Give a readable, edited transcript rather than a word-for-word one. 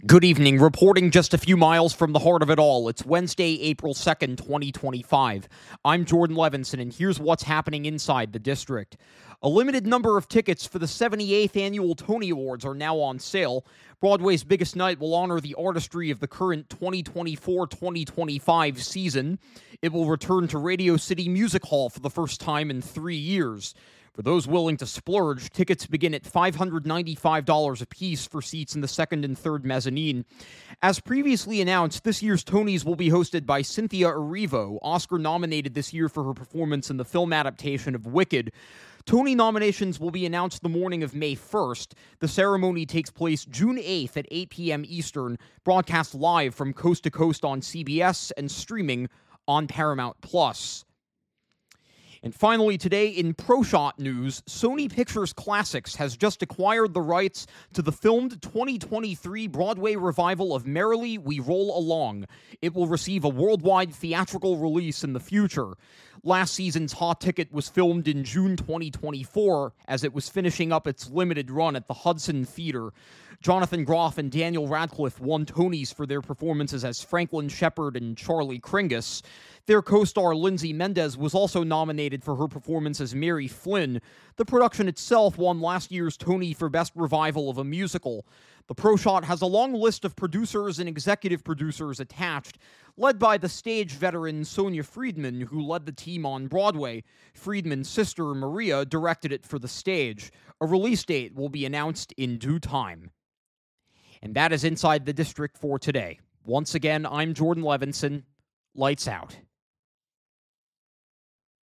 Good evening. Reporting just a few miles from the heart of it all. It's Wednesday, April 2nd, 2025. I'm Jordan Levinson, and here's what's happening inside the district. A limited number of tickets for the 78th Annual Tony Awards are now on sale. Broadway's biggest night will honor the artistry of the current 2024-2025 season. It will return to Radio City Music Hall for the first time in 3 years. For those willing to splurge, tickets begin at $595 apiece for seats in the second and third mezzanine. As previously announced, this year's Tonys will be hosted by Cynthia Erivo, Oscar-nominated this year for her performance in the film adaptation of Wicked. Tony nominations will be announced the morning of May 1st. The ceremony takes place June 8th at 8 p.m. Eastern, broadcast live from coast to coast on CBS and streaming on Paramount+. And finally, today in ProShot news, Sony Pictures Classics has just acquired the rights to the filmed 2023 Broadway revival of Merrily We Roll Along. It will receive a worldwide theatrical release in the future. Last season's Hot Ticket was filmed in June 2024 as it was finishing up its limited run at the Hudson Theater. Jonathan Groff and Daniel Radcliffe won Tonys for their performances as Franklin Shepard and Charlie Kringus. Their co-star Lindsay Mendez was also nominated for her performance as Mary Flynn. The production itself won last year's Tony for Best Revival of a Musical. The ProShot has a long list of producers and executive producers attached, led by the stage veteran Sonia Friedman, who led the team on Broadway. Friedman's sister, Maria, directed it for the stage. A release date will be announced in due time. And that is Inside the District for today. Once again, I'm Jordan Levinson. Lights out.